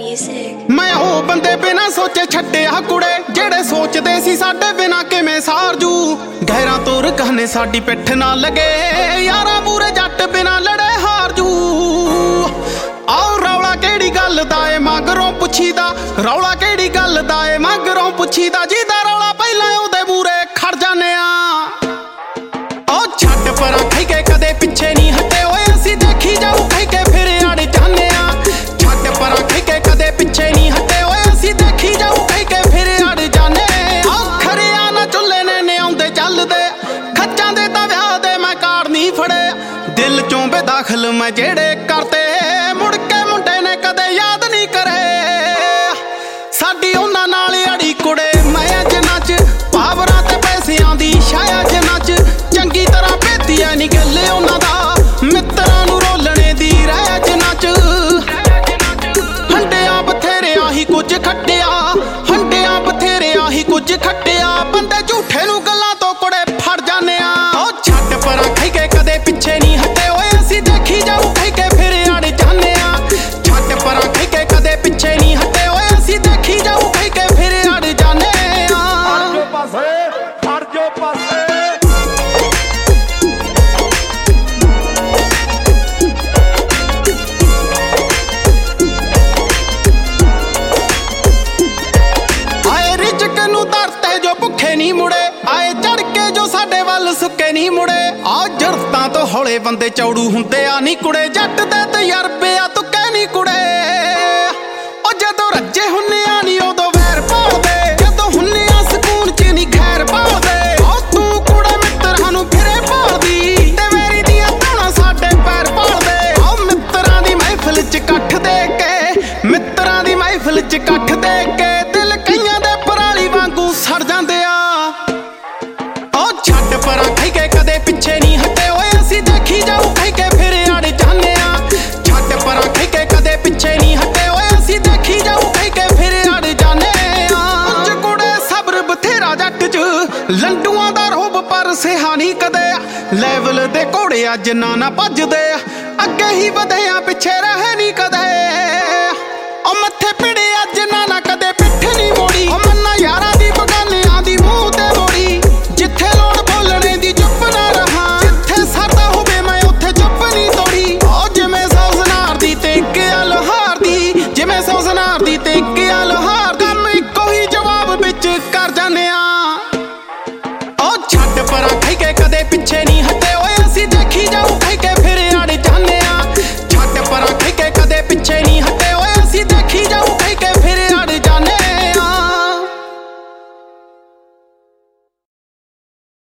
मैं ओ बंदे बिना सोचे छड्डिया कुड़े जेड़े सोचदे सी साडे बिना किवें सारजू। गैरां तोर कहने साडी पिठ ना लगे यारा पूरे जट बिना लड़े हार जू। आओ रौला केड़ी गल दा ए मगरों पुछीदा, रौला केड़ी गल दा ए मगरों पुछीदा। जिहदा रौला पहलां ओहदे मूरे खड़ जाने आ। ओ छड्ड परां कही के कदे पिछे नहीं हटे ओए असीं देखी जाऊ कही के फिर अड़ जाने आ। छड्ड परां कही के कदे पिछे नहीं हटे ओए असीं देखी जाऊ कही के फिर अड़ जाने आ। खरिया ना चुल्हे ने आउंदे चलदे खच्चां दे तां विआह दे मैं कार्ड नहीं फड़े। दिल चों बेदाखल मैं जेड़े करते मुड़ के मुंडे ने कदे याद नहीं करे। साडी उन्हां नाल अड़ी कुड़े मैं अज नच पावरां ते पैसिਆਂ दी शायद नच। चंगी तरह भेतिया नहीं गल उन्हां दा मित्रां नूं रोलणे दी रैज नच। हंडिया बथेरे आही कुछ खट्टिया, हंडिया बथेरे आही कुछ खट्टिया। बंदे झूठे नूं गल्लां तो कुड़े फड़ जाने आ। ओ छड्ड परां कही के कदे पिछे नहीं हटे ओए असीं देखी जाऊ कही के फिर अड़ जाने आ। छड्ड परां कही के कदे पिछे नहीं हटे ओए असीं देखी जाऊ कही के फिर अड़ जाने आ। हट जो पासे भुखे नहीं मुड़े आए चढ़ के जो साडे वल सुके नहीं मुड़े। आ जरतां तो हौले बंदे चौड़ू हुंदे आ नी कुड़े जट दे तजरबे आ तू कह नी कुड़े। ओ जदों रज्जे हुन्ने आ नी उदों वैर भालदे, जदों हुन्ने आ सकून च नी खैर भालदे। ओ तू कुड़े मित्रां नूं फिरे भालदी ते वैरी दियां धौणां साडे पैर भालदे। ओ मित्रां दी महफिल च कट्ठ दे के, मित्रां दी महफिल च कट्ठ दे के दिल कईयां दे पराली वांगू सड़ जांदे आ। ओ छड्ड परां कही के कदे पिछे नहीं हटे ओए असीं देखी जाऊ कही के फिर अड़ जाने आ। छड्ड परां कही के कदे पिछे नहीं हटे ओए असीं देखी जाऊ कही के फिर अड़ जाने आ। कुछ कुड़े सब्र बथेरा जट च लंडूआं दा रोब पर सिहा नहीं कदे। लेवल दे घोड़े अज ना भजदे अगे ही वधे आ पिछे रहे नहीं कदे। ओ मत्थे पिड़े